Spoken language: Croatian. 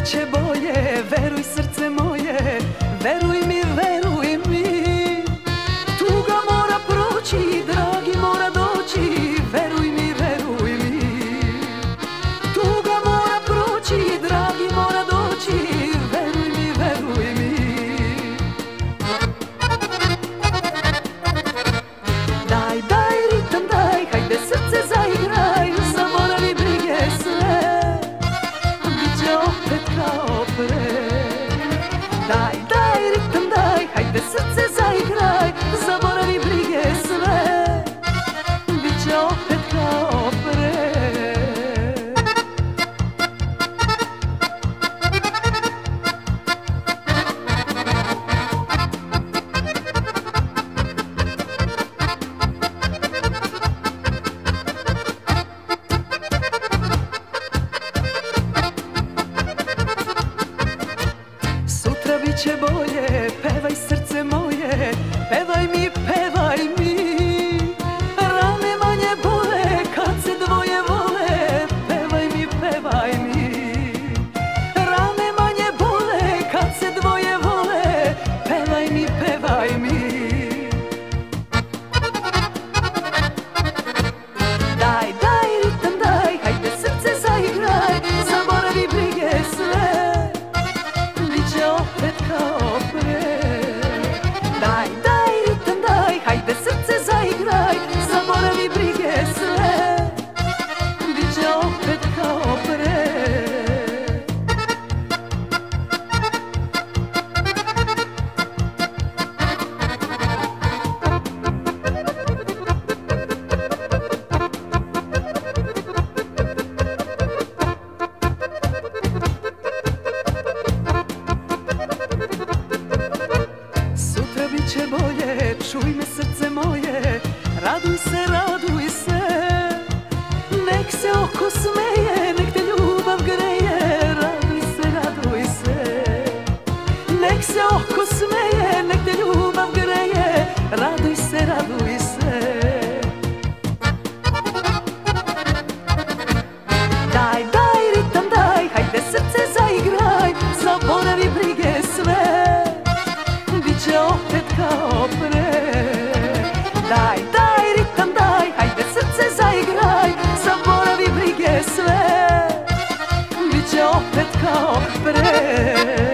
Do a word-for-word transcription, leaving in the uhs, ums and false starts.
bit će bolje, veruj srce moje, veruj mi, veruj mi. Tuga mora proći, dragi mora doći, veruj mi, veruj mi. Tuga mora proći, dragi mora doći, veruj mi, veruj mi. Daj, daj ritam, daj, hajde srce zaigraj, zaboravi brige sve, biće opet kao pre. Daj, daj ritam, daj, hajde srce zaigraj, zaboravi brige sve, biće opet kao pre. Sutra bit će bolje, pevaj srce moje, pevaj mi, pevaj mi. Rane manje bole kad se dvoje vole, pevaj mi, pevaj mi. Rane manje bole kad se dvoje vole, pevaj mi, pevaj mi. Daj, daj ritam, daj, hajde srce zaigraj, zaboravi brige sve, biće opet kao pre. Daj, daj ritam, daj, hajde srce zaigraj, zaboravi brige sve, biće opet kao pre. Sutra bit će bolje, čuj me srce moje, raduj se, raduj se. Nek se oko smeje, nek te ljubav greje, raduj se, raduj se. Nek se oko smeje, nek te ljubav greje, raduj se, raduj se. Daj, daj ritam, daj, hajde srce zaigraj, zaboravi brige sve, biće opet kao pre. Daj, daj ritam, daj, hajde srce zaigraj, zaboravi brige sve, biće opet kao pre.